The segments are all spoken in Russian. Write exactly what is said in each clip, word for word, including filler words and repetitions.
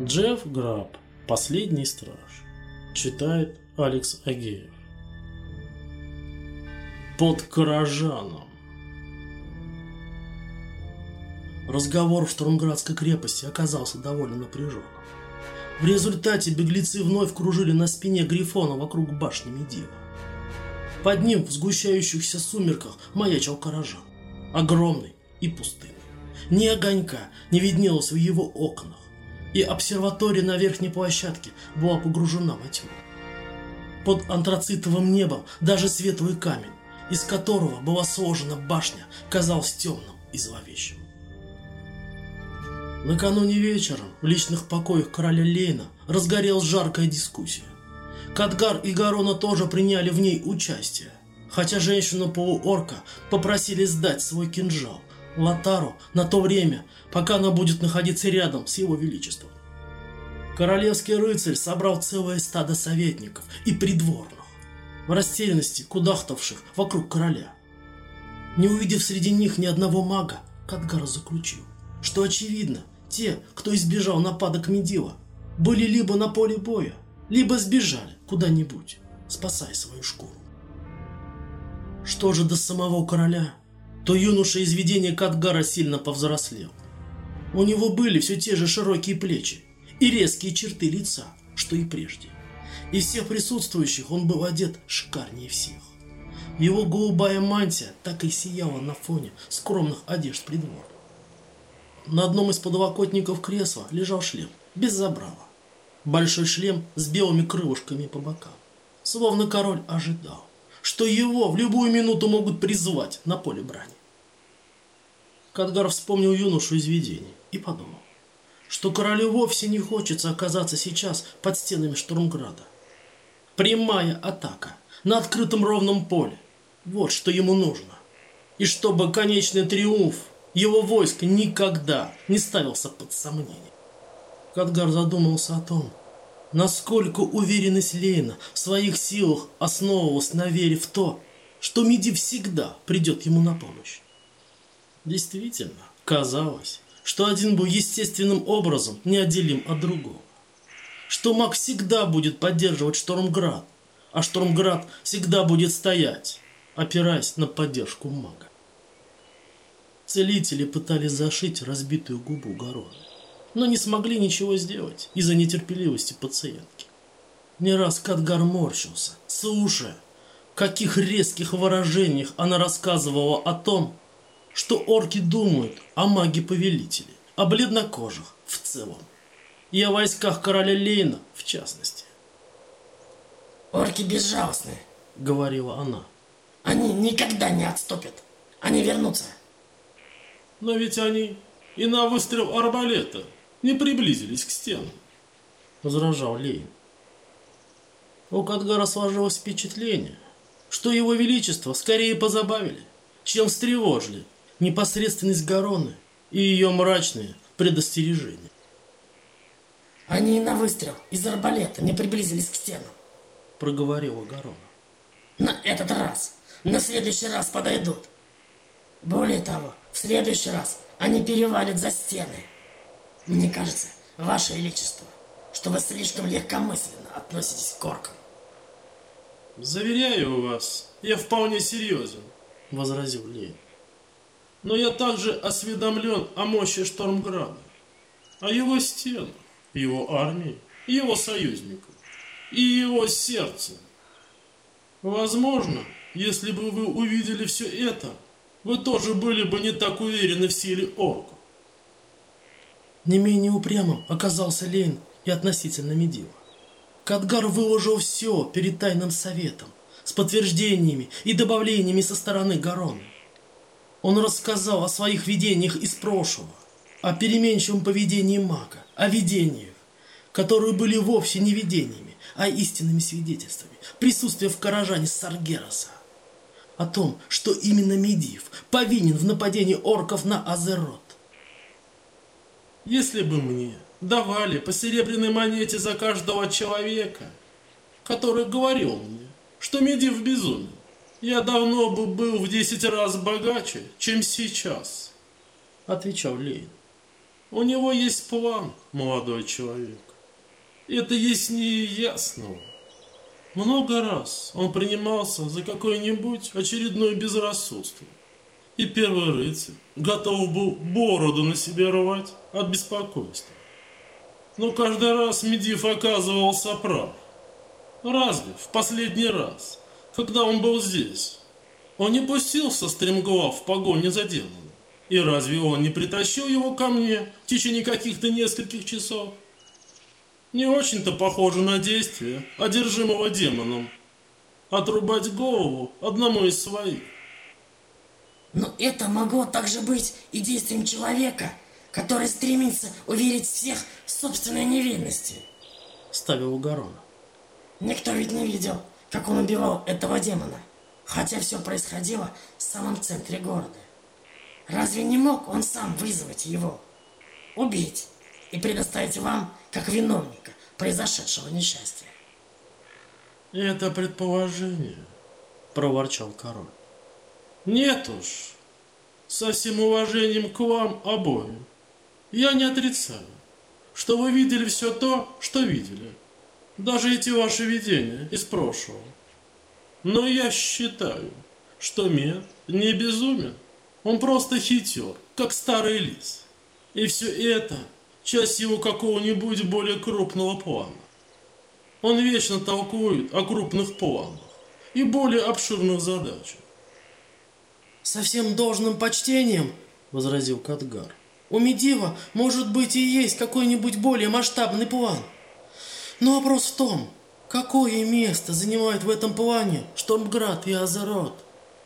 Джефф Граб. Последний страж. Читает Алекс Агеев. Под Каражаном. Разговор в Штурмградской крепости оказался довольно напряженным. В результате беглецы вновь кружили на спине Грифона вокруг башни Медива. Под ним в сгущающихся сумерках маячил Каражан, огромный и пустынный. Ни огонька не виднелось в его окнах, и обсерватория на верхней площадке была погружена во тьму. Под антрацитовым небом даже светлый камень, из которого была сложена башня, казался темным и зловещим. Накануне вечером в личных покоях короля Лейна разгорелась жаркая дискуссия. Кадгар и Гарона тоже приняли в ней участие, хотя женщину-полуорка попросили сдать свой кинжал Лотару на то время, пока она будет находиться рядом с его величеством. Королевский рыцарь собрал целое стадо советников и придворных, в растерянности кудахтавших вокруг короля. Не увидев среди них ни одного мага, Кадгар заключил, что очевидно, те, кто избежал нападок Медива, были либо на поле боя, либо сбежали куда-нибудь, спасая свою шкуру. Что же до самого короля, то юноша из видения Кадгара сильно повзрослел. У него были все те же широкие плечи и резкие черты лица, что и прежде. Из всех присутствующих он был одет шикарнее всех. Его голубая мантия так и сияла на фоне скромных одежд придворных. На одном из подлокотников кресла лежал шлем, без забрала. Большой шлем с белыми крылышками по бокам. Словно король ожидал, что его в любую минуту могут призвать на поле брани. Кадгар вспомнил юношу из видений и подумал, что королю вовсе не хочется оказаться сейчас под стенами Штурмграда. Прямая атака на открытом ровном поле – вот что ему нужно. И чтобы конечный триумф его войска никогда не ставился под сомнение. Кадгар задумался о том, насколько уверенность Лейна в своих силах основывалась на вере в то, что Медив всегда придет ему на помощь. Действительно, казалось, что один был естественным образом неотделим от другого. Что маг всегда будет поддерживать Штурмград, а Штурмград всегда будет стоять, опираясь на поддержку мага. Целители пытались зашить разбитую губу Гарона, но не смогли ничего сделать из-за нетерпеливости пациентки. Не раз Кадгар морщился, слушая, в каких резких выражениях она рассказывала о том, что орки думают о маге-повелителе, о бледнокожих в целом, и о войсках короля Лейна в частности. «Орки безжалостны», — говорила она. «Они никогда не отступят. Они вернутся». «Но ведь они и на выстрел арбалета не приблизились к стенам», — возражал Лейн. У Кадгара сложилось впечатление, что его величество скорее позабавили, чем встревожили непосредственность Гароны и ее мрачные предостережения. «Они и на выстрел из арбалета не приблизились к стенам», — проговорила Гарона. «На этот раз, на следующий раз подойдут. Более того, в следующий раз они перевалят за стены. Мне кажется, Ваше Величество, что вы слишком легкомысленно относитесь к оркам». «Заверяю вас, я вполне серьезен», — возразил Лейн. «Но я также осведомлен о мощи Штурмграда, о его стенах, его армии, его союзниках и его сердце. Возможно, если бы вы увидели все это, вы тоже были бы не так уверены в силе орков». Не менее упрямым оказался Лейн и относительно Медива. Кадгар выложил все перед тайным советом, с подтверждениями и добавлениями со стороны Гароны. Он рассказал о своих видениях из прошлого, о переменчивом поведении мага, о видениях, которые были вовсе не видениями, а истинными свидетельствами присутствия в Каражане Саргераса. О том, что именно Медив повинен в нападении орков на Азерот. «Если бы мне давали по серебряной монете за каждого человека, который говорил мне, что Медив безумен, я давно бы был в десять раз богаче, чем сейчас», — отвечал Лейн. У него есть план, молодой человек. Это яснее ясного. Много раз он принимался за какое-нибудь очередное безрассудство. И первый рыцарь готов был бороду на себе рвать от беспокойства. Но каждый раз Медивh оказывался прав. Разве в последний раз, когда он был здесь, он не пустился стремглав в погоне за демоном? И разве он не притащил его ко мне в течение каких-то нескольких часов? Не очень-то похоже на действие одержимого демоном отрубать голову одному из своих. Но это могло также быть и действием человека, который стремится уверить всех в собственной невинности. Ставил Гарон. Никто ведь не видел, как он убивал этого демона, хотя все происходило в самом центре города. Разве не мог он сам вызвать его, убить и предоставить вам как виновника произошедшего несчастья? Это предположение, Проворчал король. нет уж, со всем уважением к вам обоим, я не отрицаю, что вы видели все то, что видели, даже эти ваши видения из прошлого. Но я считаю, что Мед не безумен, он просто хитер, как старый лис. И все это часть его какого-нибудь более крупного плана. Он вечно толкует о крупных планах и более обширных задачах. Со всем должным почтением, возразил Кадгар, у Медивha, может быть, и есть какой-нибудь более масштабный план. Но вопрос в том, какое место занимают в этом плане Штормград и Азерот.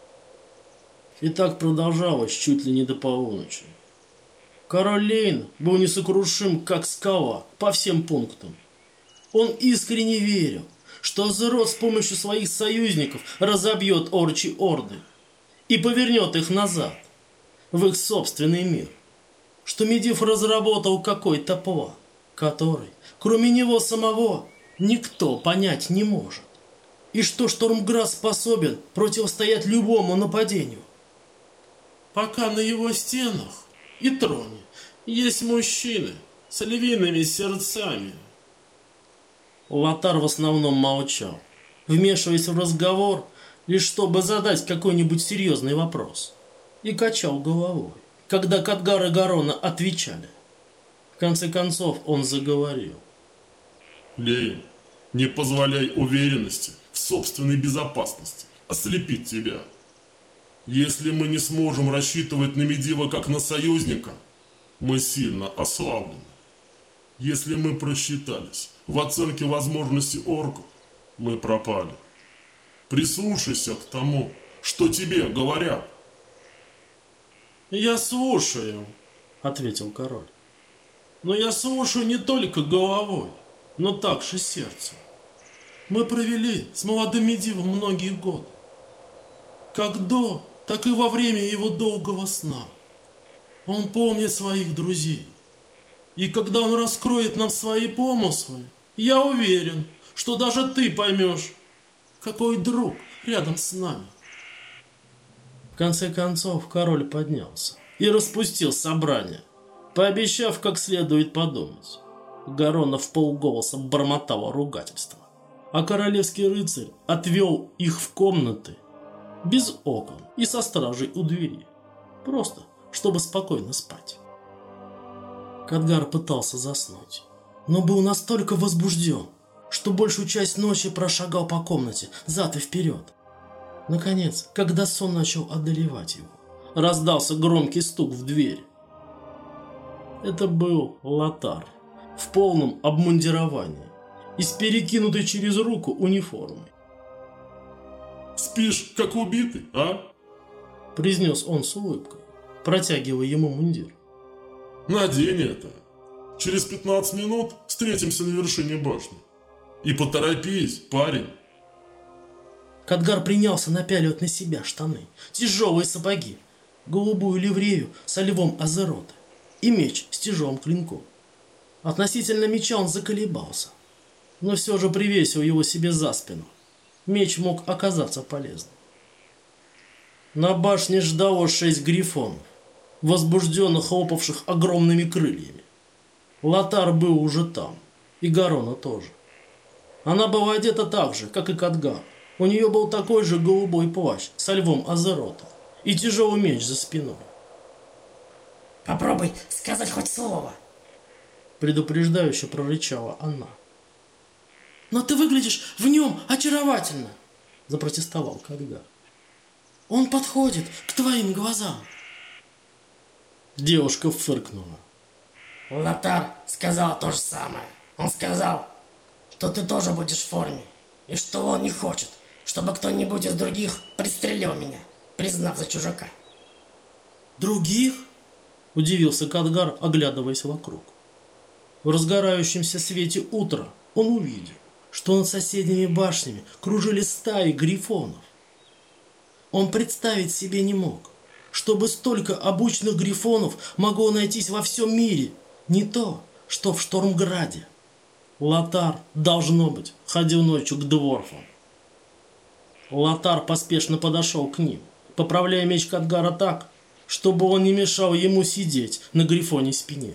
И так продолжалось чуть ли не до полуночи. Король Лейн был несокрушим, как скала, по всем пунктам. Он искренне верил, что Азерот с помощью своих союзников разобьет орчи орды и повернет их назад, в их собственный мир. Что Медивh разработал какой-то план, который, кроме него самого, никто понять не может. И что Штормград способен противостоять любому нападению. Пока на его стенах и троне есть мужчины с львиными сердцами. Лотар в основном молчал, вмешиваясь в разговор, лишь чтобы задать какой-нибудь серьезный вопрос, и качал головой, когда Кадгар и Гарона отвечали. В конце концов он заговорил. Лейн, не позволяй уверенности в собственной безопасности ослепить тебя. Если мы не сможем рассчитывать на Медивha как на союзника, мы сильно ослаблены. Если мы просчитались в оценке возможностей орков, мы пропали. Прислушайся к тому, что тебе говорят. Я слушаю, ответил король. Но я слушаю не только головой, но также сердцем. Мы провели с молодым Медивом многие годы. Как до, так и во время его долгого сна. Он помнит своих друзей. И когда он раскроет нам свои помыслы, я уверен, что даже ты поймешь, какой друг рядом с нами. В конце концов король поднялся и распустил собрание, пообещав как следует подумать. Гарона вполголоса бормотало ругательство, а королевский рыцарь отвел их в комнаты без окон и со стражей у двери, просто чтобы спокойно спать. Кадгар пытался заснуть, но был настолько возбужден, что большую часть ночи прошагал по комнате взад и вперед. Наконец, когда сон начал одолевать его, раздался громкий стук в дверь. Это был Лотар в полном обмундировании и с перекинутой через руку униформой. Спишь, как убитый, а? Произнес он с улыбкой, протягивая ему мундир. Надень это. Через пятнадцать минут встретимся на вершине башни. И поторопись, парень. Кадгар принялся напяливать на себя штаны, тяжелые сапоги, голубую ливрею со львом Азерота и меч с тяжелым клинком. Относительно меча он заколебался, но все же привесил его себе за спину. Меч мог оказаться полезным. На башне ждало шесть грифонов, возбужденно хлопавших огромными крыльями. Лотар был уже там, и Гарона тоже. Она была одета так же, как и Кадгар. У нее был такой же голубой плащ со львом Азерота и тяжелый меч за спиной. Попробуй сказать хоть слово. Предупреждающе прорычала она. Но ты выглядишь в нем очаровательно, запротестовал Кадгар. Он подходит к твоим глазам. Девушка фыркнула. Лотар сказал то же самое. Он сказал, что ты тоже будешь в форме, и что он не хочет, чтобы кто-нибудь из других пристрелил меня, признав за чужака. Других? Удивился Кадгар, оглядываясь вокруг. В разгорающемся свете утра он увидел, что над соседними башнями кружили стаи грифонов. Он представить себе не мог, чтобы столько обученных грифонов могло найтись во всем мире, не то, что в Штормграде. Лотар, должно быть, ходил ночью к дворфам. Лотар поспешно подошел к ним, поправляя меч Кадгара так, чтобы он не мешал ему сидеть на грифоне спине.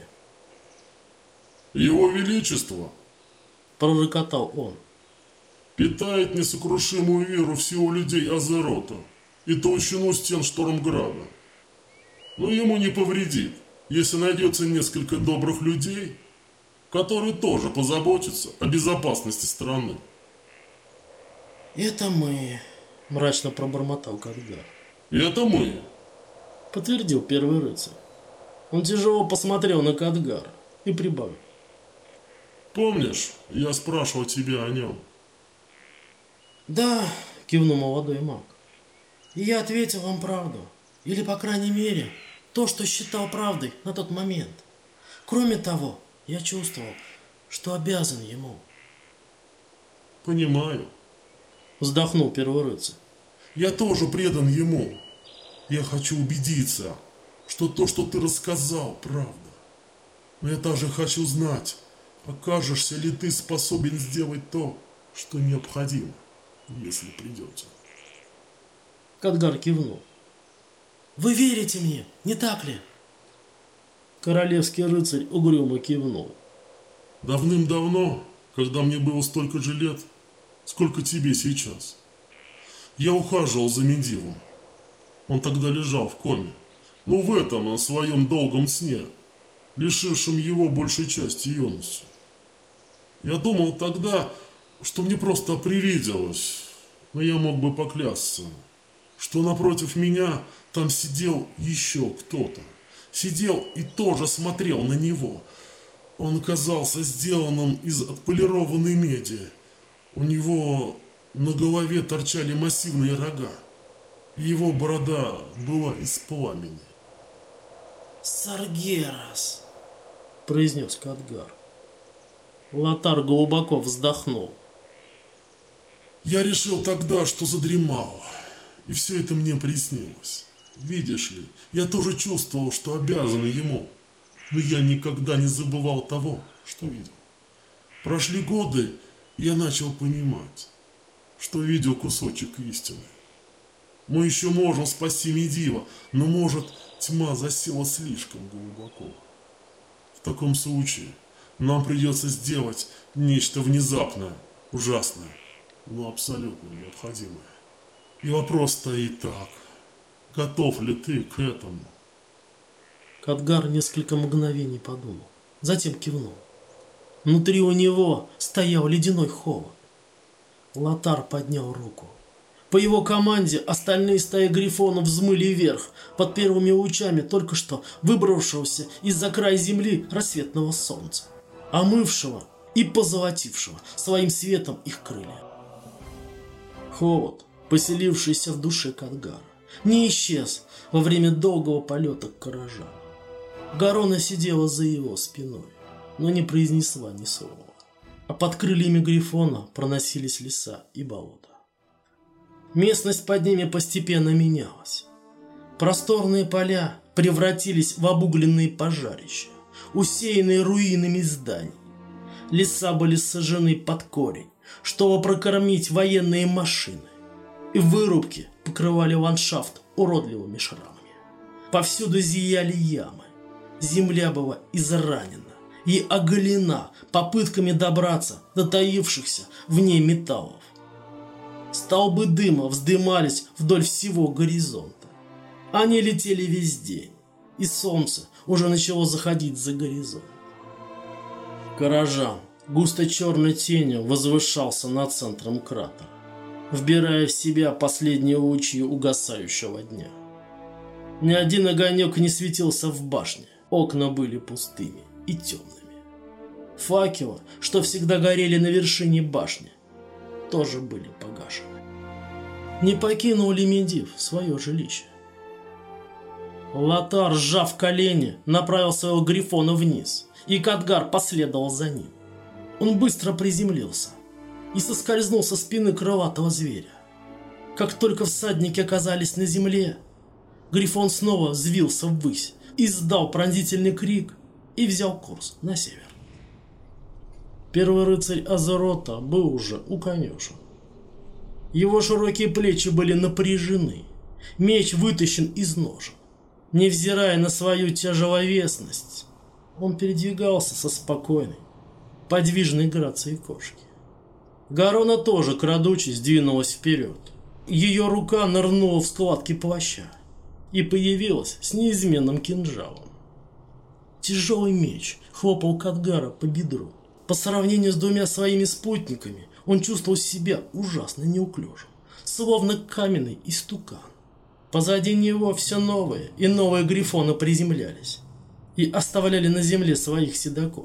Его Величество, пророкотал он, питает несокрушимую веру в силу людей Азерота и толщину стен Штормграда. Но ему не повредит, если найдется несколько добрых людей, которые тоже позаботятся о безопасности страны. Это мы, мрачно пробормотал Кадгар. Это мы, подтвердил первый рыцарь. Он тяжело посмотрел на Кадгара и прибавил. Помнишь, я спрашивал тебя о нем? Да, кивнул молодой маг. И я ответил вам правду. Или, по крайней мере, то, что считал правдой на тот момент. Кроме того, я чувствовал, что обязан ему. Понимаю. Вздохнул первый рыцарь. Я тоже предан ему. Я хочу убедиться, что то, что ты рассказал, правда. Но я также хочу знать, окажешься ли ты способен сделать то, что необходимо, если придется. Кадгар кивнул. Вы верите мне, не так ли? Королевский рыцарь угрюмо кивнул. Давным-давно, когда мне было столько же лет, сколько тебе сейчас, я ухаживал за Медивом. Он тогда лежал в коме, но в этом, на своем долгом сне, лишившем его большей части юности. Я думал тогда, что мне просто привиделось, но я мог бы поклясться, что напротив меня там сидел еще кто-то. Сидел и тоже смотрел на него. Он казался сделанным из отполированной меди. У него на голове торчали массивные рога. Его борода была из пламени. «Саргерас», — произнес Кадгар. Лотар глубоко вздохнул. Я решил тогда, что задремал, и все это мне приснилось. Видишь ли, я тоже чувствовал, что обязан ему, но я никогда не забывал того, что видел. Прошли годы, и я начал понимать, что видел кусочек истины. Мы еще можем спасти Медива, но, может, тьма засела слишком глубоко. В таком случае нам придется сделать нечто внезапное, ужасное, но абсолютно необходимое. И вопрос стоит так. Готов ли ты к этому? Кадгар несколько мгновений подумал, затем кивнул. Внутри у него стоял ледяной холод. Лотар поднял руку. По его команде остальные стаи грифонов взмыли вверх под первыми лучами только что выбравшегося из-за края земли рассветного солнца, омывшего и позолотившего своим светом их крылья. Холод, поселившийся в душе Кадгара, не исчез во время долгого полета к Каражану. Гарона сидела за его спиной, но не произнесла ни слова, а под крыльями грифона проносились леса и болота. Местность под ними постепенно менялась. Просторные поля превратились в обугленные пожарища, усеянные руинами зданий. Леса были сожжены под корень, чтобы прокормить военные машины, и вырубки покрывали ландшафт уродливыми шрамами. Повсюду зияли ямы. Земля была изранена и оголена попытками добраться до таившихся в ней металлов. Столбы дыма вздымались вдоль всего горизонта. Они летели весь день, и солнце уже начало заходить за горизонт. Каражан густо черной тенью возвышался над центром кратера, вбирая в себя последние лучи угасающего дня. Ни один огонек не светился в башне, окна были пустыми и темными. Факелы, что всегда горели на вершине башни, тоже были погашены. Не покинул ли Медивh свое жилище? Лотар, сжав колени, направил своего грифона вниз, и Кадгар последовал за ним. Он быстро приземлился и соскользнул со спины крылатого зверя. Как только всадники оказались на земле, грифон снова взвился ввысь, издал пронзительный крик и взял курс на север. Первый рыцарь Азерота был уже у конюшен. Его широкие плечи были напряжены, меч вытащен из ножен. Невзирая на свою тяжеловесность, он передвигался со спокойной, подвижной грацией кошки. Гарона тоже, крадучись, двинулась вперед. Ее рука нырнула в складки плаща и появилась с неизменным кинжалом. Тяжелый меч хлопал Кадгара по бедру. По сравнению с двумя своими спутниками, он чувствовал себя ужасно неуклюжим, словно каменный истукан. Позади него все новые и новые грифоны приземлялись и оставляли на земле своих седаков.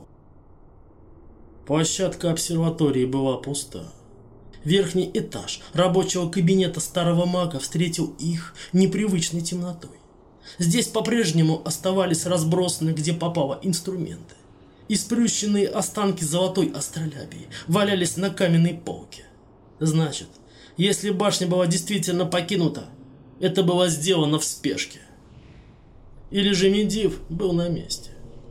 Площадка обсерватории была пуста. Верхний этаж рабочего кабинета старого мага встретил их непривычной темнотой. Здесь по-прежнему оставались разбросаны где попало инструменты. И сплющенные останки золотой астролябии валялись на каменной полке. Значит, если башня была действительно покинута, это было сделано в спешке. Или же Медивh был на месте.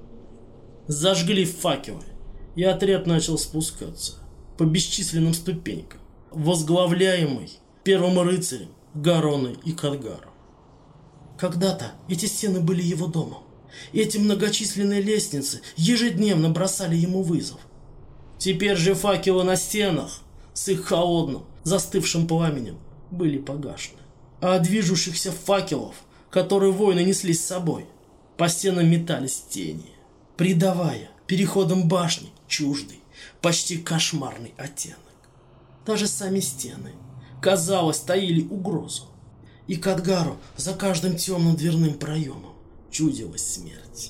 Зажгли факелы, и отряд начал спускаться по бесчисленным ступенькам, возглавляемый первым рыцарем Гароной и Кадгаром. Когда-то эти стены были его домом. Эти многочисленные лестницы ежедневно бросали ему вызов. Теперь же факелы на стенах с их холодным, застывшим пламенем были погашены. А от движущихся факелов, которые воины несли с собой, по стенам метались тени, придавая переходам башни чуждый, почти кошмарный оттенок. Даже сами стены, казалось, таили угрозу, и Кадгару за каждым темным дверным проемом чудилась смерть.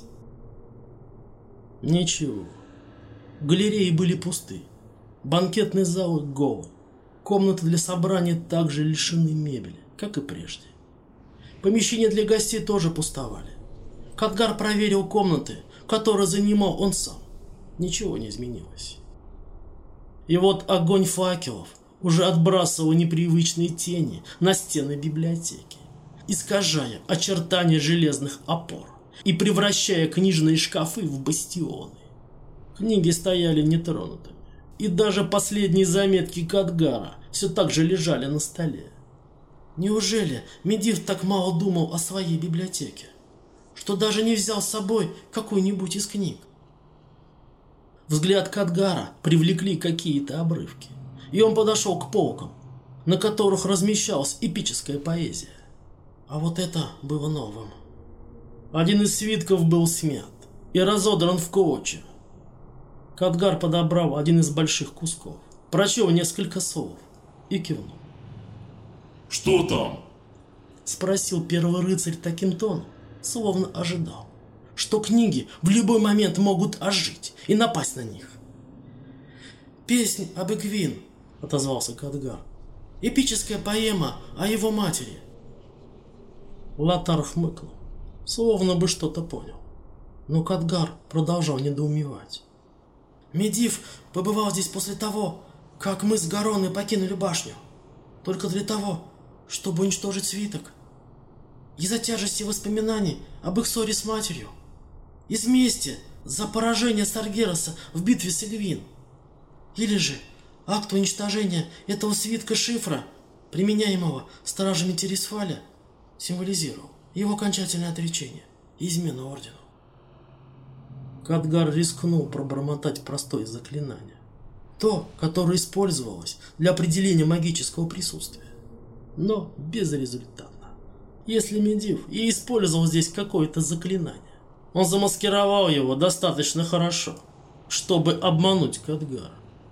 Ничего. Галереи были пусты, банкетные залы голы, комнаты для собраний также лишены мебели, как и прежде. Помещения для гостей тоже пустовали. Кадгар проверил комнаты, которые занимал он сам. Ничего не изменилось. И вот огонь факелов уже отбрасывал непривычные тени на стены библиотеки, искажая очертания железных опор и превращая книжные шкафы в бастионы. Книги стояли нетронутыми, и даже последние заметки Кадгара все так же лежали на столе. Неужели Медивh так мало думал о своей библиотеке, что даже не взял с собой какую-нибудь из книг? Взгляд Кадгара привлекли какие-то обрывки, и он подошел к полкам, на которых размещалась эпическая поэзия. А вот это было новым. Один из свитков был смят и разодран в клочья. Кадгар подобрал один из больших кусков, прочел несколько слов и кивнул. «Что там?» — спросил первый рыцарь таким тоном, словно ожидал, что книги в любой момент могут ожить и напасть на них. «Песнь об Эгвин», — отозвался Кадгар. «Эпическая поэма о его матери». Лотар хмыкнул, словно бы что-то понял, но Кадгар продолжал недоумевать. «Медивh побывал здесь после того, как мы с Гароной покинули башню, только для того, чтобы уничтожить свиток. Из-за тяжести воспоминаний об их ссоре с матерью, из мести за поражение Саргераса в битве с Эгвин. Или же акт уничтожения этого свитка шифра, применяемого стражами Тирисфаля, символизировал его окончательное отречение и измена ордену. Кадгар рискнул пробормотать простое заклинание. То, которое использовалось для определения магического присутствия. Но безрезультатно. Если Медив и использовал здесь какое-то заклинание, он замаскировал его достаточно хорошо, чтобы обмануть Кадгара.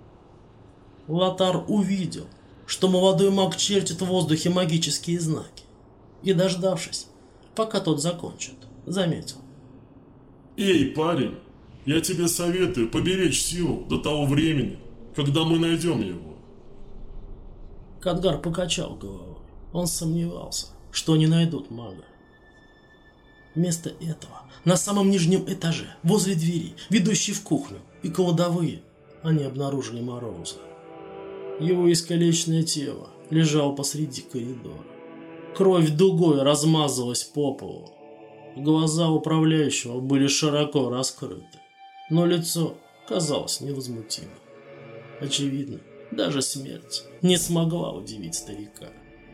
Лотар увидел, что молодой маг чертит в воздухе магические знаки, и, дождавшись, пока тот закончит, заметил. Эй, парень, я тебе советую поберечь силу до того времени, когда мы найдем его. Кадгар покачал головой. Он сомневался, что они найдут мага. Вместо этого, на самом нижнем этаже, возле двери, ведущей в кухню и кладовые, они обнаружили Мороуза. Его искалеченное тело лежало посреди коридора. Кровь дугой размазалась по полу. Глаза управляющего были широко раскрыты, но лицо казалось невозмутимым. Очевидно, даже смерть не смогла удивить старика.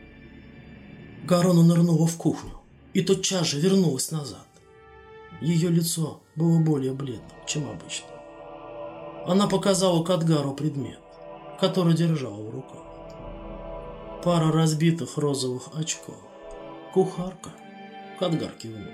Гарона нырнула в кухню и тотчас же вернулась назад. Ее лицо было более бледным, чем обычно. Она показала Кадгару предмет, который держала в руках. Пара разбитых розовых очков. Кухарка. Кадгар кивнул.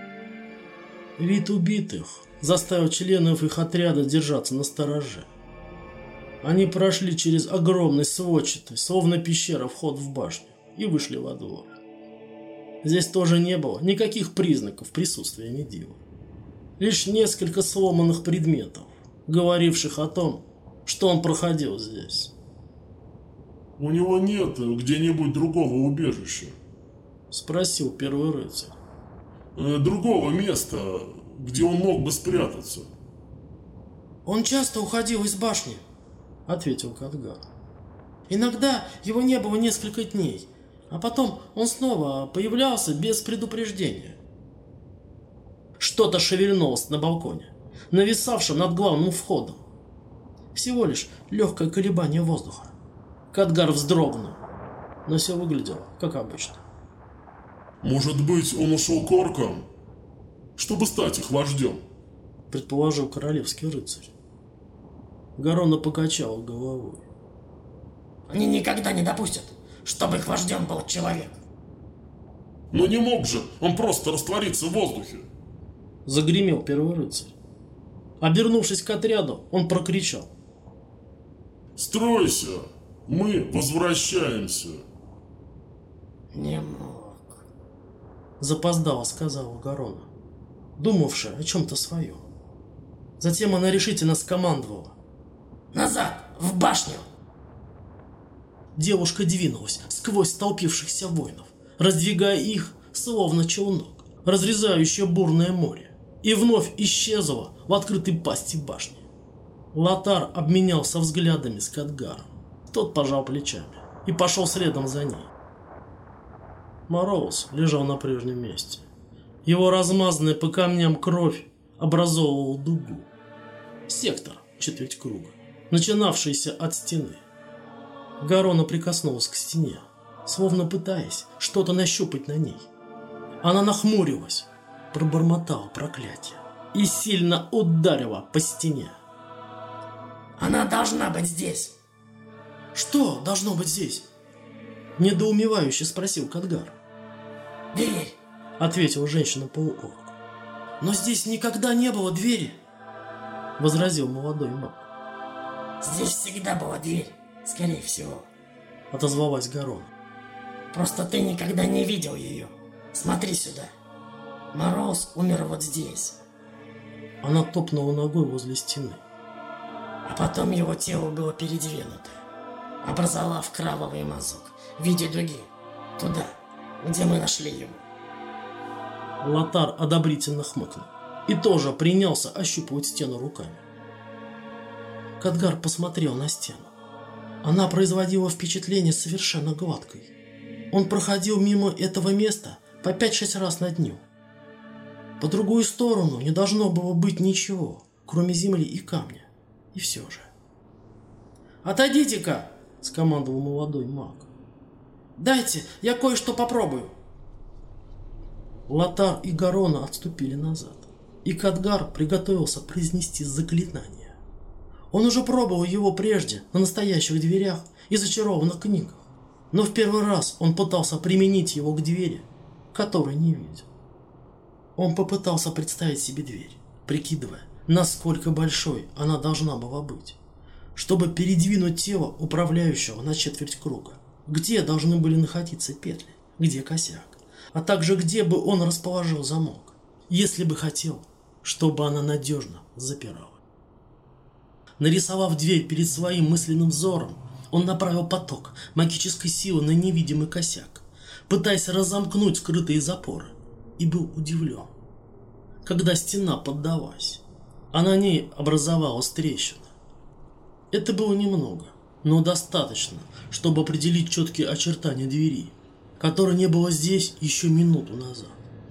Вид убитых заставил членов их отряда держаться настороже. Они прошли через огромный сводчатый, словно пещера, вход в башню и вышли во двор. Здесь тоже не было никаких признаков присутствия Медива. Лишь несколько сломанных предметов, говоривших о том, что он проходил здесь. У него нет где-нибудь другого убежища? Спросил первый рыцарь. Э, другого места, где он мог бы спрятаться? Он часто уходил из башни, ответил Кадгар. Иногда его не было несколько дней, а потом он снова появлялся без предупреждения. Что-то шевельнулось на балконе, нависавшем над главным входом. Всего лишь легкое колебание воздуха. Кадгар вздрогнул, но все выглядело, как обычно. Может быть, он ушел к оркам, чтобы стать их вождем? Предположил королевский рыцарь. Гарона покачала головой. Они никогда не допустят, чтобы их вождем был человек. Но не мог же он просто раствориться в воздухе. Загремел первый рыцарь. Обернувшись к отряду, он прокричал. Стройся, мы возвращаемся. Не мог. Запоздало, сказала Гарона, думавшая о чем-то своем. Затем она решительно скомандовала. Назад, в башню! Девушка двинулась сквозь столпившихся воинов, раздвигая их, словно челнок, разрезающее бурное море, и вновь исчезла в открытой пасти башни. Лотар обменялся взглядами с Кадгаром. Тот пожал плечами и пошел следом за ней. Мороуз лежал на прежнем месте. Его размазанная по камням кровь образовывала дугу. Сектор, четверть круга, начинавшийся от стены. Гарона прикоснулась к стене, словно пытаясь что-то нащупать на ней. Она нахмурилась, пробормотала проклятие и сильно ударила по стене. Она должна быть здесь. Что должно быть здесь? Недоумевающе спросил Кадгар. Дверь, ответила женщина-полуорк. Но здесь никогда не было двери, возразил молодой маг. Здесь всегда была дверь, скорее всего, отозвалась Гарона. Просто ты никогда не видел ее. Смотри сюда. Мороз умер вот здесь. Она топнула ногой возле стены. А потом его тело было передвинуто, образовав кровавый мазок в виде дуги, туда, где мы нашли его. Лотар одобрительно хмыкнул и тоже принялся ощупывать стену руками. Кадгар посмотрел на стену. Она производила впечатление совершенно гладкой. Он проходил мимо этого места по пять-шесть раз на дню. По другую сторону не должно было быть ничего, кроме земли и камня. И все же. «Отойдите-ка!» — скомандовал молодой маг. «Дайте, я кое-что попробую!» Лотар и Гарона отступили назад, и Кадгар приготовился произнести заклинание. Он уже пробовал его прежде на настоящих дверях и зачарованных книгах, но в первый раз он пытался применить его к двери, которой не видел. Он попытался представить себе дверь, прикидывая, насколько большой она должна была быть, чтобы передвинуть тело управляющего на четверть круга, где должны были находиться петли, где косяк, а также где бы он расположил замок, если бы хотел, чтобы она надежно запирала. Нарисовав дверь перед своим мысленным взором, он направил поток магической силы на невидимый косяк, пытаясь разомкнуть скрытые запоры, и был удивлен, когда стена поддалась, а на ней образовалась трещина. Это было немного, но достаточно, чтобы определить четкие очертания двери, которой не было здесь еще минуту назад.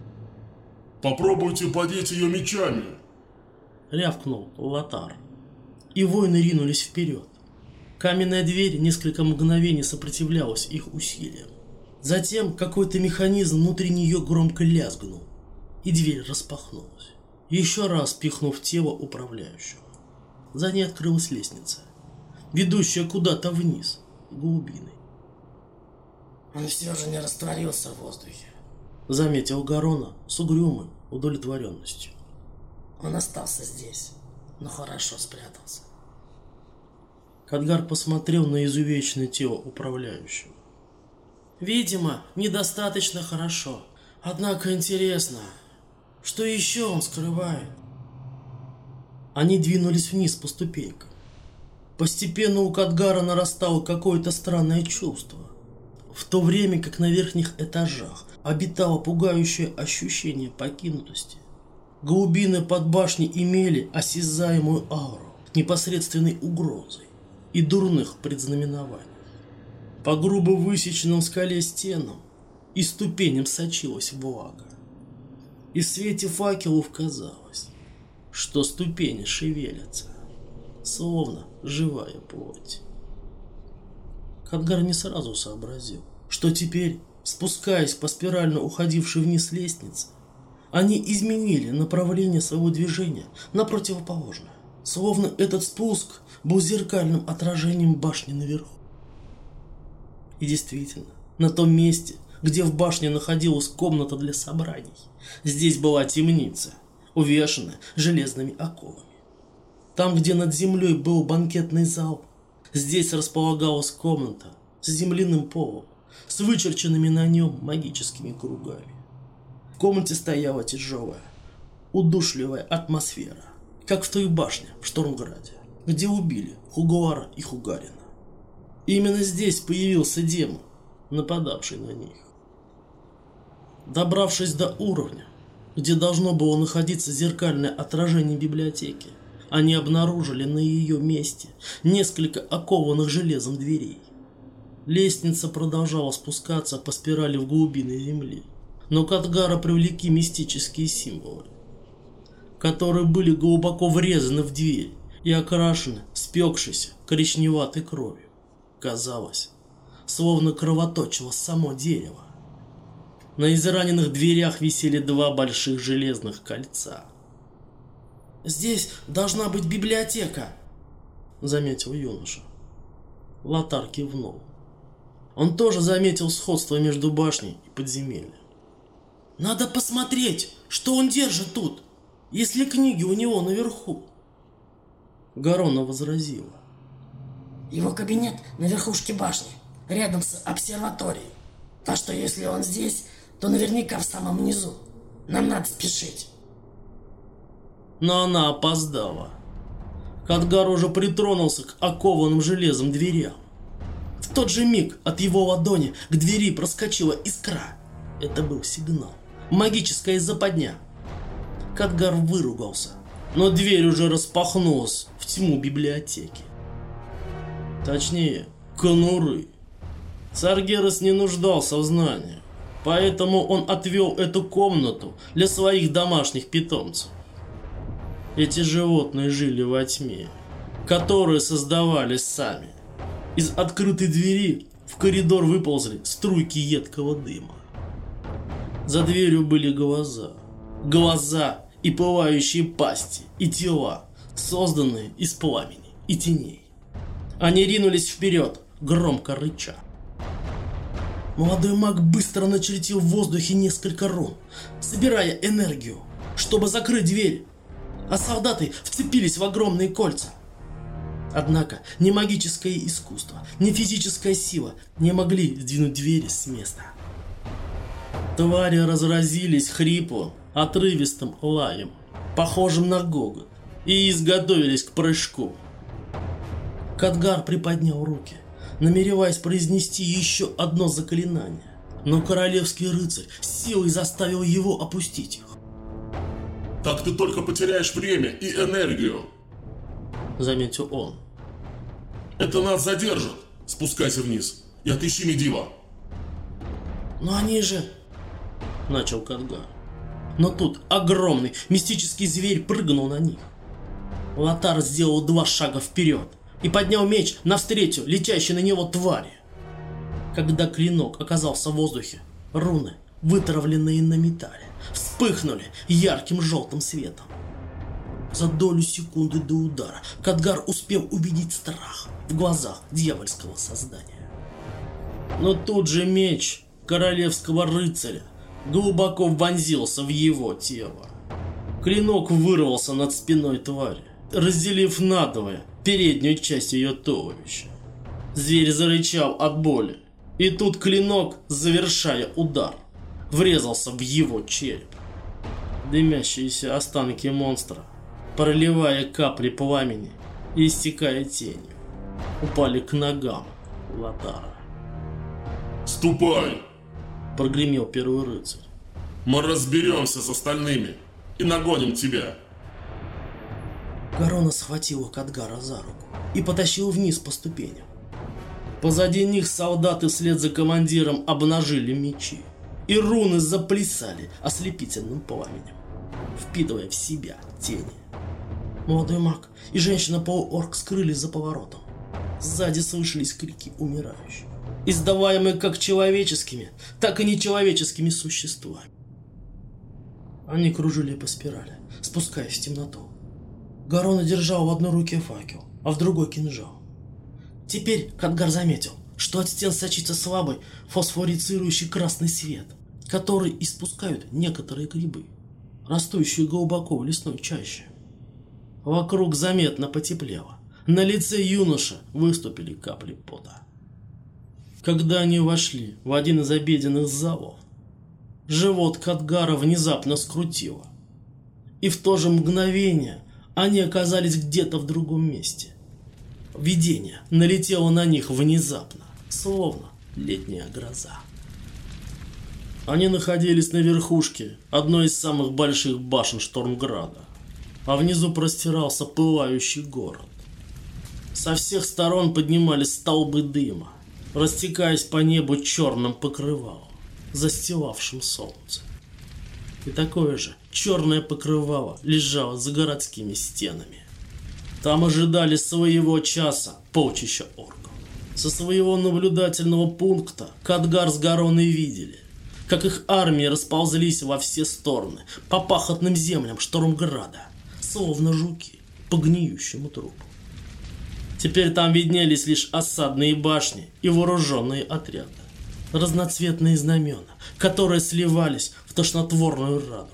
«Попробуйте подеть ее мечами!» — рявкнул Лотар. И воины ринулись вперед. Каменная дверь несколько мгновений сопротивлялась их усилиям. Затем какой-то механизм внутри нее громко лязгнул, и дверь распахнулась, еще раз пихнув тело управляющего. За ней открылась лестница, ведущая куда-то вниз, глубиной. Он все же не растворился в воздухе, заметил Гарона с угрюмой удовлетворенностью. Он остался здесь, но хорошо спрятался. Кадгар посмотрел на изувеченное тело управляющего. Видимо, недостаточно хорошо. Однако интересно, что еще он скрывает? Они двинулись вниз по ступенькам. Постепенно у Кадгара нарастало какое-то странное чувство, в то время как на верхних этажах обитало пугающее ощущение покинутости. Глубины под башней имели осязаемую ауру непосредственной угрозой и дурных предзнаменований. По грубо высеченным в скале стенам и ступеням сочилась влага. И в свете факелов казалось, что ступени шевелятся, словно живая плоть. Кадгар не сразу сообразил, что теперь, спускаясь по спирально уходившей вниз лестнице, они изменили направление своего движения на противоположное, словно этот спуск был зеркальным отражением башни наверху. И действительно, на том месте, где в башне находилась комната для собраний, здесь была темница, увешанная железными оковами. Там, где над землей был банкетный зал, здесь располагалась комната с земляным полом, с вычерченными на нем магическими кругами. В комнате стояла тяжелая, удушливая атмосфера, как в той башне в Штормграде, где убили Хугуара и Хугарина. И именно здесь появился демон, нападавший на них. Добравшись до уровня, где должно было находиться зеркальное отражение библиотеки, они обнаружили на ее месте несколько окованных железом дверей. Лестница продолжала спускаться по спирали в глубины земли, но Кадгара привлекли мистические символы, которые были глубоко врезаны в дверь и окрашены спекшейся коричневатой кровью. Казалось, словно кровоточило само дерево. На израненных дверях висели два больших железных кольца. «Здесь должна быть библиотека», — заметил юноша. Лотар кивнул. Он тоже заметил сходство между башней и подземельем. «Надо посмотреть, что он держит тут, если книги у него наверху», — Гарона возразила. Его кабинет на верхушке башни, рядом с обсерваторией. Так что если он здесь, то наверняка в самом низу. Нам надо спешить. Но она опоздала. Кадгар уже притронулся к окованным железом дверям. В тот же миг от его ладони к двери проскочила искра. Это был сигнал. Магическая западня. Кадгар выругался, но дверь уже распахнулась в тьму библиотеки. Точнее, конуры. Саргерас не нуждался в знаниях, поэтому он отвел эту комнату для своих домашних питомцев. Эти животные жили во тьме, которые создавались сами. Из открытой двери в коридор выползли струйки едкого дыма. За дверью были глаза. Глаза и пылающие пасти, и тела, созданные из пламени и теней. Они ринулись вперед, громко рыча. Молодой маг быстро начертил в воздухе несколько рун, собирая энергию, чтобы закрыть дверь, а солдаты вцепились в огромные кольца. Однако ни магическое искусство, ни физическая сила не могли сдвинуть двери с места. Твари разразились хриплым, отрывистым лаем, похожим на гогот, и изготовились к прыжку. Кадгар приподнял руки, намереваясь произнести еще одно заклинание, но королевский рыцарь силой заставил его опустить их. «Так ты только потеряешь время и энергию», — заметил он. «Это нас задержит. Спускайся вниз и отыщи Медива». «Но они же...» — начал Кадгар. Но тут огромный мистический зверь прыгнул на них. Лотар сделал два шага вперед и поднял меч навстречу летящей на него твари. Когда клинок оказался в воздухе, руны, вытравленные на металле, вспыхнули ярким желтым светом. За долю секунды до удара Кадгар успел увидеть страх в глазах дьявольского создания. Но тут же меч королевского рыцаря глубоко вонзился в его тело. Клинок вырвался над спиной твари, разделив надвое переднюю часть ее туловища. Зверь зарычал от боли, и тут клинок, завершая удар, врезался в его череп. Дымящиеся останки монстра, проливая капли пламени и истекая тенью, упали к ногам Лотара. «Ступай!» — прогремел первый рыцарь. «Мы разберемся с остальными и нагоним тебя!» Гарона схватила Кадгара за руку и потащил вниз по ступеням. Позади них солдаты вслед за командиром обнажили мечи, и руны заплясали ослепительным пламенем, впитывая в себя тени. Молодой маг и женщина-полуорк скрылись за поворотом. Сзади слышались крики умирающих, издаваемые как человеческими, так и нечеловеческими существами. Они кружили по спирали, спускаясь в темноту. Гарона держал в одной руке факел, а в другой кинжал. Теперь Кадгар заметил, что от стен сочится слабый фосфорицирующий красный свет, который испускают некоторые грибы, растущие глубоко в лесной чаще. Вокруг заметно потеплело. На лице юноши выступили капли пота. Когда они вошли в один из обеденных залов, живот Кадгара внезапно скрутило, и в то же мгновение они оказались где-то в другом месте. Видение налетело на них внезапно, словно летняя гроза. Они находились на верхушке одной из самых больших башен Штормграда, а внизу простирался пылающий город. Со всех сторон поднимались столбы дыма, растекаясь по небу черным покрывалом, застилавшим солнце. И такое же черное покрывало лежало за городскими стенами. Там ожидали своего часа полчища орков. Со своего наблюдательного пункта Кадгар с Гароной видели, как их армии расползлись во все стороны по пахотным землям Штормграда, словно жуки по гниющему трупу. Теперь там виднелись лишь осадные башни и вооруженные отряды, разноцветные знамена, которые сливались в тошнотворную радугу.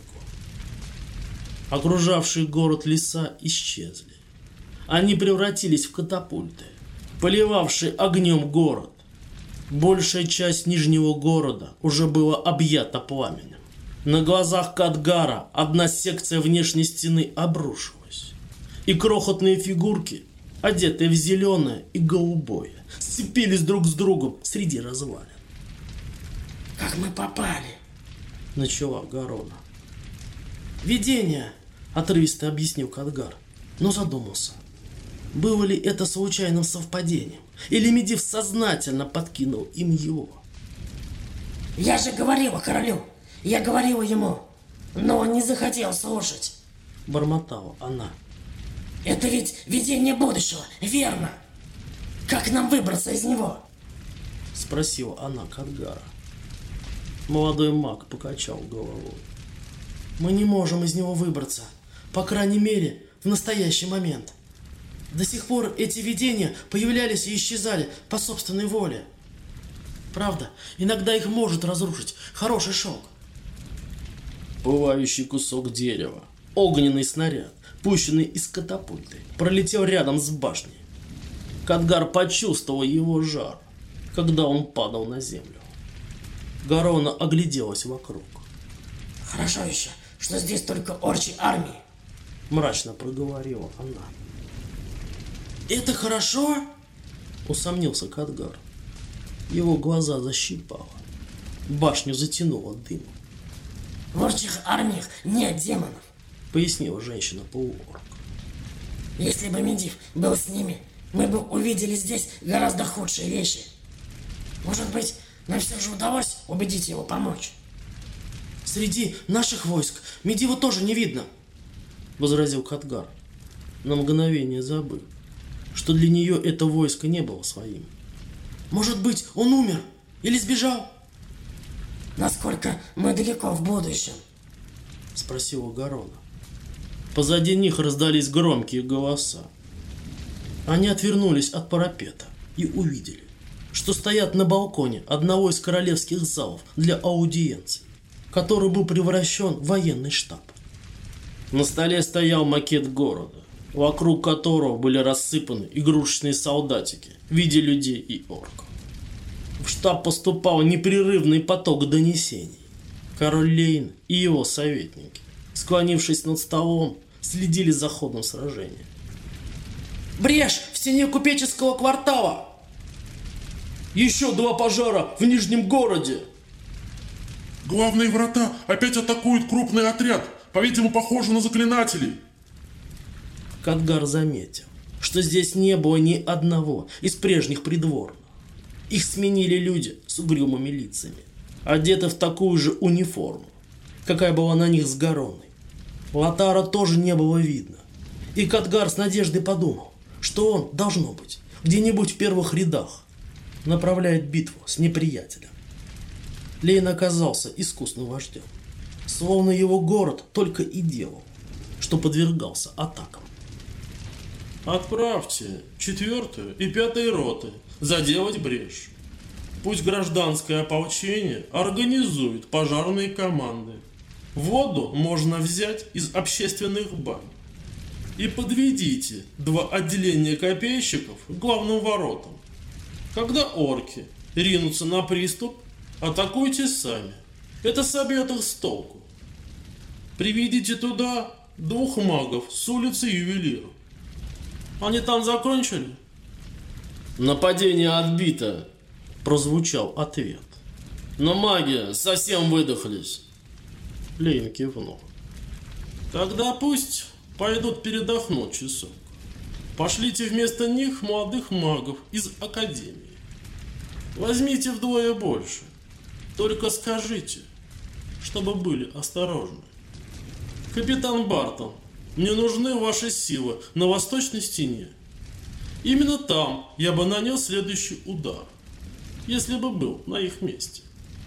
Окружавшие город леса исчезли. Они превратились в катапульты, поливавшие огнем город. Большая часть нижнего города уже была объята пламенем. На глазах Кадгара одна секция внешней стены обрушилась, и крохотные фигурки, одетые в зеленое и голубое, сцепились друг с другом среди развалин. «Как мы попали?» — начала Гарона. «Видение!» — отрывисто объяснил Кадгар, но задумался. Было ли это случайным совпадением, или Медив сознательно подкинул им его? «Я же говорила королю! Я говорила ему, но он не захотел слушать!» — бормотала она. «Это ведь видение будущего, верно? Как нам выбраться из него?» — спросила она Кадгара. Молодой маг покачал головой. Мы не можем из него выбраться, по крайней мере, в настоящий момент. До сих пор эти видения появлялись и исчезали по собственной воле. Правда, иногда их может разрушить хороший шелк. Пылающий кусок дерева, огненный снаряд, пущенный из катапульты, пролетел рядом с башней. Кадгар почувствовал его жар, когда он падал на землю. Гарона огляделась вокруг. Хорошо еще, что здесь только орчи армии. Мрачно проговорила она. Это хорошо? Усомнился Кадгар. Его глаза защипало. Башню затянуло дымом. В орчих армиях нет демонов, пояснила женщина-полуорк. Если бы Медив был с ними, мы бы увидели здесь гораздо худшие вещи. Может быть, нам все же удалось убедить его помочь. Среди наших войск Медиву тоже не видно, возразил Кадгар, на мгновение забыв, что для нее это войско не было своим. Может быть, он умер или сбежал? Насколько мы далеко в будущем? Спросила Гарона. Позади них раздались громкие голоса. Они отвернулись от парапета и увидели, что стоят на балконе одного из королевских залов для аудиенций, который был превращен в военный штаб. На столе стоял макет города, вокруг которого были рассыпаны игрушечные солдатики в виде людей и орков. В штаб поступал непрерывный поток донесений. Король Лейн и его советники, склонившись над столом, следили за ходом сражения. «Брешь в стене купеческого квартала! Еще два пожара в Нижнем городе!» Главные врата опять атакуют крупный отряд, по-видимому, похоже на заклинателей. Кадгар заметил, что здесь не было ни одного из прежних придворных. Их сменили люди с угрюмыми лицами, одеты в такую же униформу, какая была на них с Гароной. Лотара тоже не было видно, и Кадгар с надеждой подумал, что он, должно быть, где-нибудь в первых рядах, направляет битву с неприятелем. Лейн оказался искусным вождем, словно его город только и делал, что подвергался атакам. Отправьте четвертую и пятую роты заделать брешь. Пусть гражданское ополчение организует пожарные команды. Воду можно взять из общественных бань. И подведите два отделения копейщиков к главным воротам. Когда орки ринутся на приступ, атакуйте сами. Это собьет их с толку. Приведите туда двух магов с улицы Ювелиров. Они там закончили? Нападение отбито, прозвучал ответ. Но маги совсем выдохлись. Лейн кивнул. Тогда пусть пойдут передохнуть часок. Пошлите вместо них молодых магов из академии. Возьмите вдвое больше. Только скажите, чтобы были осторожны. Капитан Бартон, мне нужны ваши силы на восточной стене. Именно там я бы нанес следующий удар, если бы был на их месте.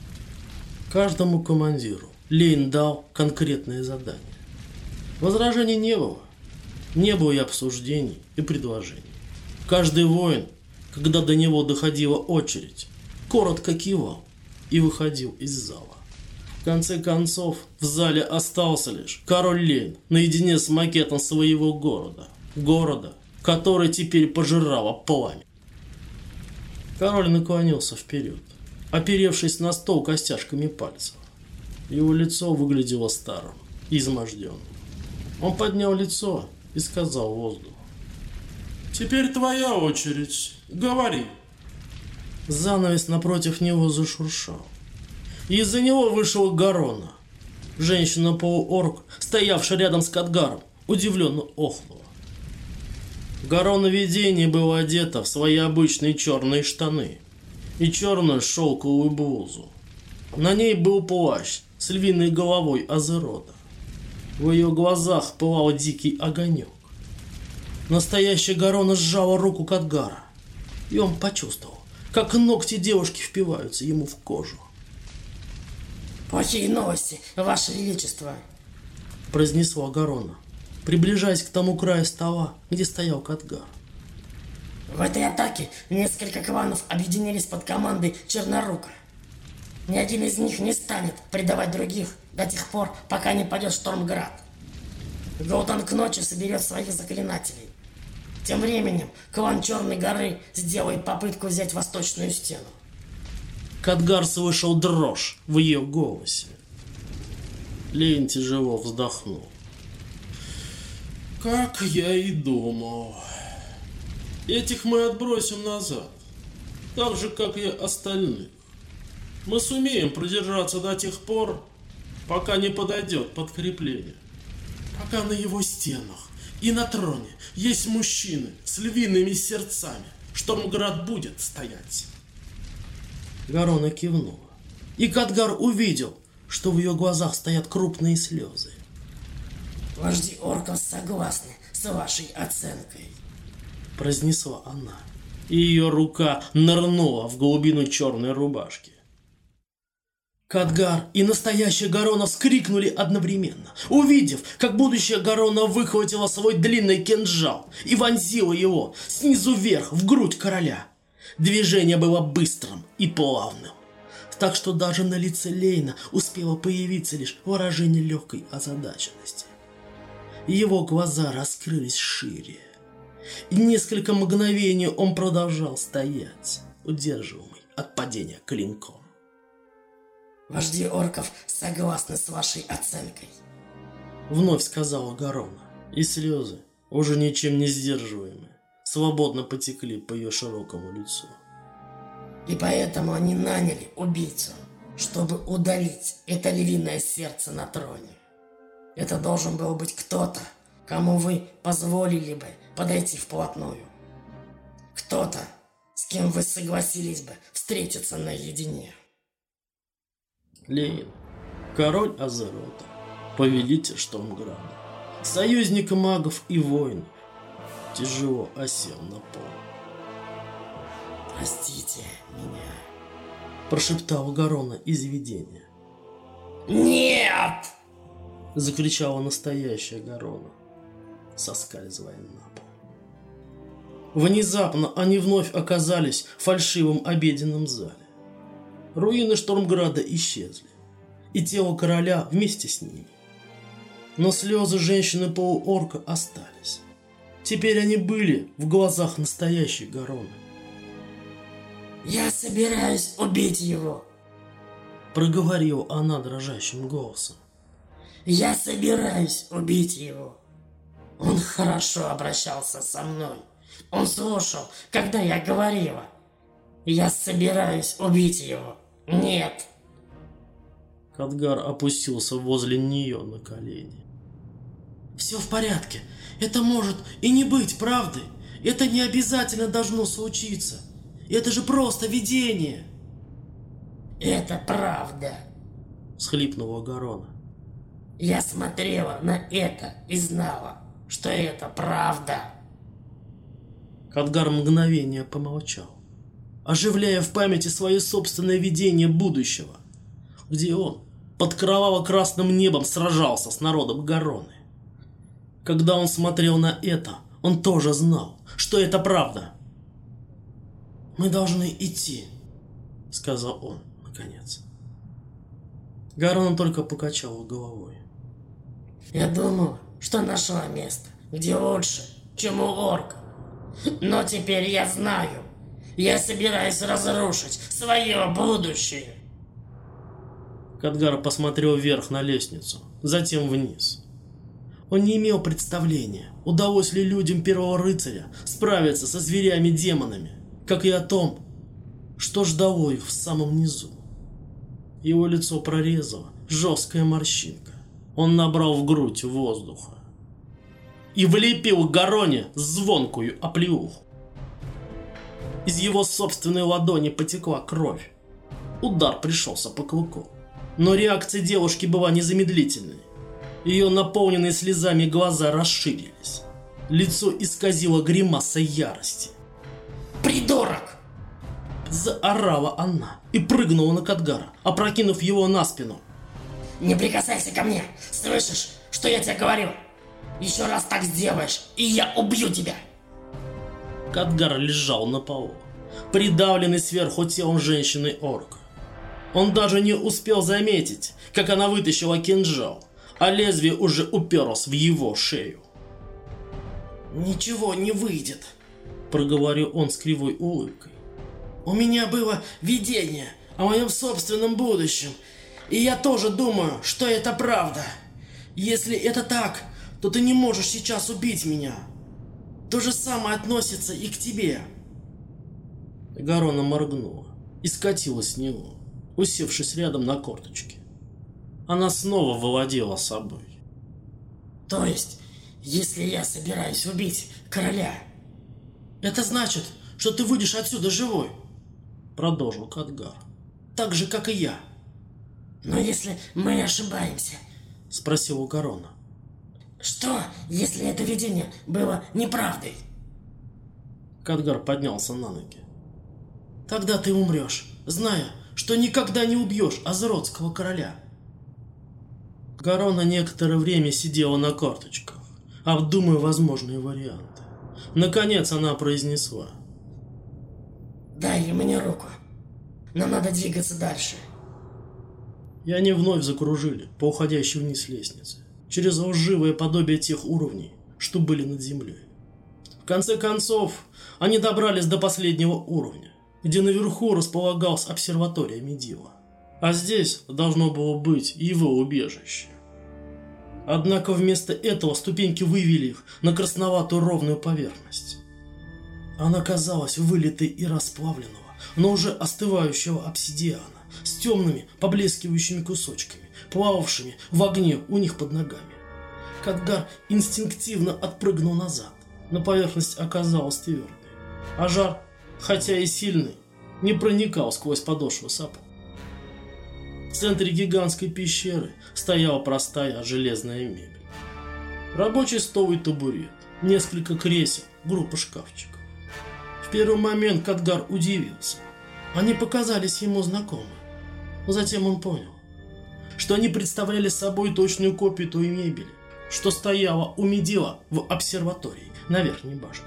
Каждому командиру Лейн дал конкретное задание. Возражений не было. Не было и обсуждений, и предложений. Каждый воин, когда до него доходила очередь, коротко кивал и выходил из зала. В конце концов, в зале остался лишь король Лейн наедине с макетом своего города. Города, который теперь пожирало пламя. Король наклонился вперед, оперевшись на стол костяшками пальцев. Его лицо выглядело старым и изможденным. Он поднял лицо и сказал воздуху: «Теперь твоя очередь. Говори». Занавес напротив него зашуршал. И из-за него вышел Гарона. Женщина-полуорк, стоявшая рядом с Кадгаром, удивленно охнула. Гарона видение было одета в свои обычные черные штаны и черную шелковую блузу. На ней был плащ с львиной головой Азерода. В ее глазах пылал дикий огонек. Настоящая Гарона сжала руку Кадгара, и он почувствовал, как ногти девушки впиваются ему в кожу. Плохие новости, Ваше Величество. Произнесла Гарона, приближаясь к тому краю стола, где стоял Кадгар. В этой атаке несколько кланов объединились под командой Чернорука. Ни один из них не станет предавать других до тех пор, пока не падет Штормград. Голтан к ночи соберет своих заклинателей. Тем временем клан Черной горы сделает попытку взять восточную стену. Кадгар слышал дрожь в ее голосе. Лейн тяжело вздохнул. Как я и думал. Этих мы отбросим назад, так же, как и остальных. Мы сумеем продержаться до тех пор, пока не подойдет подкрепление. Пока на его стенах и на троне есть мужчины с львиными сердцами, Штормград будет стоять. Гарона кивнула, и Кадгар увидел, что в ее глазах стоят крупные слезы. Вожди орков согласны с вашей оценкой, произнесла она, и ее рука нырнула в глубину черной рубашки. Кадгар и настоящая Гарона вскрикнули одновременно, увидев, как будущая Гарона выхватила свой длинный кинжал и вонзила его снизу вверх в грудь короля. Движение было быстрым и плавным, так что даже на лице Лейна успело появиться лишь выражение легкой озадаченности. Его глаза раскрылись шире, и несколько мгновений он продолжал стоять, удерживаемый от падения клинком. Вожди орков согласны с вашей оценкой, вновь сказала Гарона, и слезы, уже ничем не сдерживаемые, свободно потекли по ее широкому лицу. И поэтому они наняли убийцу, чтобы удалить это львиное сердце на троне. Это должен был быть кто-то, кому вы позволили бы подойти вплотную. Кто-то, с кем вы согласились бы встретиться наедине. Лейн, король Азерота, повелитель Штормграда, союзник магов и воинов, тяжело осел на пол. Простите меня, прошептала Гарона из видения. Нет! Закричала настоящая Гарона, соскальзывая на пол. Внезапно они вновь оказались в фальшивом обеденном зале. Руины Штормграда исчезли, и тело короля вместе с ними. Но слезы женщины-полуорка остались. Теперь они были в глазах настоящей Гароны. Я собираюсь убить его, проговорила она дрожащим голосом. Я собираюсь убить его. Он хорошо обращался со мной. Он слушал, когда я говорила. Я собираюсь убить его. Нет. Кадгар опустился возле нее на колени. Все в порядке. Это может и не быть правдой. Это не обязательно должно случиться. Это же просто видение. Это правда, всхлипнула Гарона. Я смотрела на это и знала, что это правда. Кадгар мгновение помолчал, оживляя в памяти свое собственное видение будущего, где он под кроваво-красным небом сражался с народом Гароны. Когда он смотрел на это, он тоже знал, что это правда. «Мы должны идти», — сказал он, наконец. Гарона только покачала головой. Я думал, что нашла место, где лучше, чем у орков. Но теперь я знаю, я собираюсь разрушить свое будущее. Кадгар посмотрел вверх на лестницу, затем вниз. Он не имел представления, удалось ли людям Первого Рыцаря справиться со зверями-демонами, как и о том, что ждало их в самом низу. Его лицо прорезала жесткая морщинка. Он набрал в грудь воздуха и влепил Гароне звонкую оплеуху. Из его собственной ладони потекла кровь. Удар пришелся по клыку, но реакция девушки была незамедлительной. Ее наполненные слезами глаза расширились. Лицо исказило гримаса ярости. «Придурок!» Заорала она и прыгнула на Кадгара, опрокинув его на спину. не прикасайся ко мне. Слышишь, что я тебе говорю? Еще раз так сделаешь, и я убью тебя. Кадгар лежал на полу, придавленный сверху телом женщины-орка. Он даже не успел заметить, как она вытащила кинжал, а лезвие уже уперлось в его шею. «Ничего не выйдет», — проговорил он с кривой улыбкой. «У меня было видение о моем собственном будущем, и я тоже думаю, что это правда. Если это так, то ты не можешь сейчас убить меня. То же самое относится и к тебе». Гарона моргнула и скатилась с него, усевшись рядом на корточке. Она снова владела собой. То есть, если я собираюсь убить короля... «Это значит, что ты выйдешь отсюда живой», — продолжил Кадгар. «Так же, как и я». «Но если мы ошибаемся?» — спросила Гарона. «Что, если это видение было неправдой?» Кадгар поднялся на ноги. «Тогда ты умрешь, зная, что никогда не убьешь Азеротского короля». Гарона некоторое время сидела на корточках, обдумывая возможные варианты. Наконец она произнесла: «Дай мне руку. Нам надо двигаться дальше». И они вновь закружили по уходящей вниз лестнице, через лживое подобие тех уровней, что были над землей. В конце концов, они добрались до последнего уровня, где наверху располагалась обсерватория Медива, а здесь должно было быть его убежище. Однако вместо этого ступеньки вывели их на красноватую ровную поверхность. Она казалась вылитой и расплавленного, но уже остывающего обсидиана, с темными поблескивающими кусочками, плававшими в огне у них под ногами. Кадгар инстинктивно отпрыгнул назад, но поверхность оказалась твердой, а жар, хотя и сильный, не проникал сквозь подошву сапог. В центре гигантской пещеры стояла простая железная мебель. Рабочий стол и табурет, несколько кресел, группа шкафчиков. В первый момент Кадгар удивился. Они показались ему знакомы. Затем он понял, что они представляли собой точную копию той мебели, что стояла у Медива в обсерватории на верхней башне.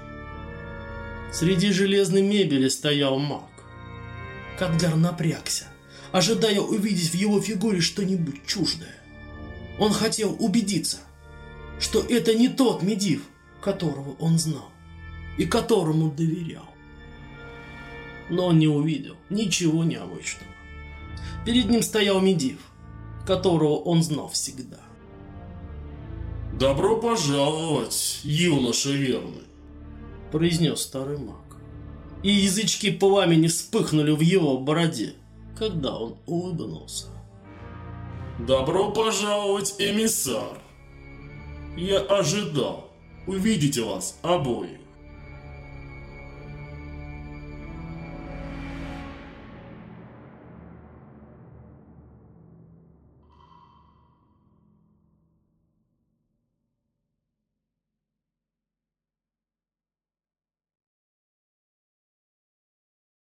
Среди железной мебели стоял маг. Кадгар напрягся, ожидая увидеть в его фигуре что-нибудь чуждое. Он хотел убедиться, что это не тот Медив, которого он знал и которому доверял. Но он не увидел ничего необычного. Перед ним стоял Медив, которого он знал всегда. «Добро пожаловать, юноша верный», — произнес старый маг. И язычки пламени вспыхнули в его бороде, когда он улыбнулся. «Добро пожаловать, эмиссар. Я ожидал увидеть вас обоих».